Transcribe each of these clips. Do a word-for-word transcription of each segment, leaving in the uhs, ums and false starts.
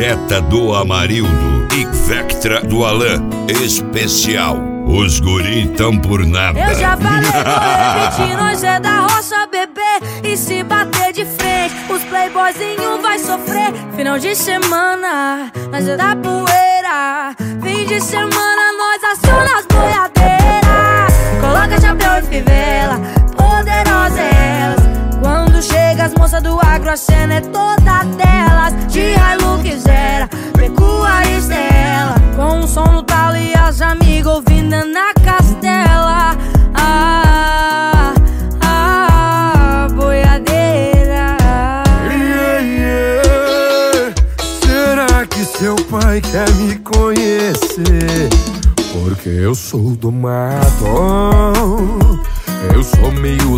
Zeta do Amarildo e Vectra do Alan. Especial, os guri tão por nada. Eu já falei, vou repetir, nós é da roça, bebê. E se bater de frente, os playboyzinho vai sofrer. Final de semana, nós é da poeira. Fim de semana, nós aciona as boiadeiras. Coloca chapéu e fivela, poderosas elas. Quando chega as moças do agro, a cena é toda delas. De Hilux era, pecuarista ela. Com o som no talo e as amigas ouvindo na castela. Ah, ah, boiadeira. Yeah, yeah. Será que seu pai quer me conhecer? Porque eu sou do mato, eu sou meio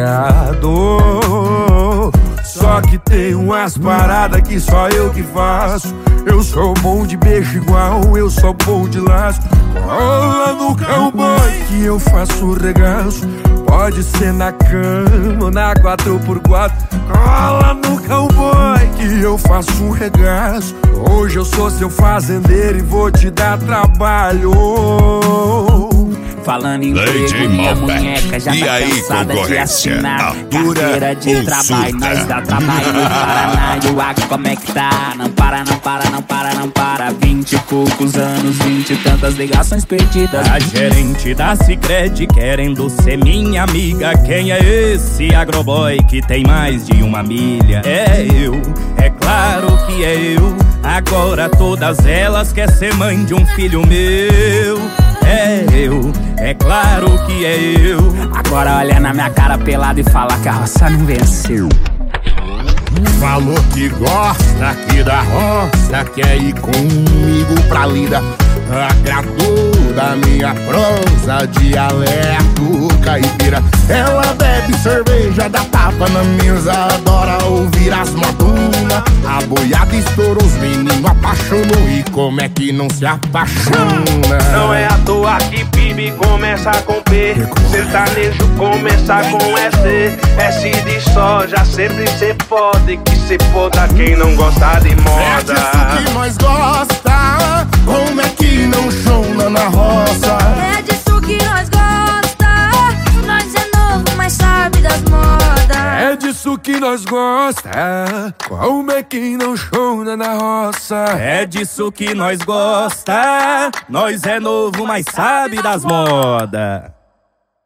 largado. Só que tem umas paradas que só eu que faço. Eu sou bom de beijo igual, eu sou bom de laço. Cola no cowboy que eu faço regaço. Pode ser na cama ou na quatro por quatro. Cola no cowboy que eu faço um regaço. Hoje eu sou seu fazendeiro e vou te dar trabalho. Falando em emprego, minha munheca já tá cansada de assinar carteira de trabalho. Nós dá trabalho no Paraná e o Acre como é que tá? Não para, não para, não para, não para. Vinte e poucos anos, vinte e tantas ligações perdidas. A gerente da Sicredi querendo ser minha amiga. Quem é esse agroboy que tem mais de uma milha? É eu, é claro que é eu. Agora todas elas querem ser mãe de um filho meu. É eu, é claro que é eu. Agora olha na minha cara pelada e fala que a roça não venceu. Falou que gosta aqui da roça, quer ir comigo pra lida. Agradou da minha prosa, dialeto caipira. Ela bebe cerveja, dá tapa na mesa, adora ouvir as modunas. A boiada estourou, os meninos apaixonou. E como é que não se apaixona? Não é à toa que Bibi começa com P, sertanejo começa com S. S de soja, sempre cê pode, que cê foda quem não gosta de moda. É disso que nós gosta, como é que não chona na roça? É disso que nós gosta, nós é novo, mas sabe das modas. É disso que nós gosta, como é que não chona na roça? É disso que nós gosta, nós é novo, mas sabe das modas.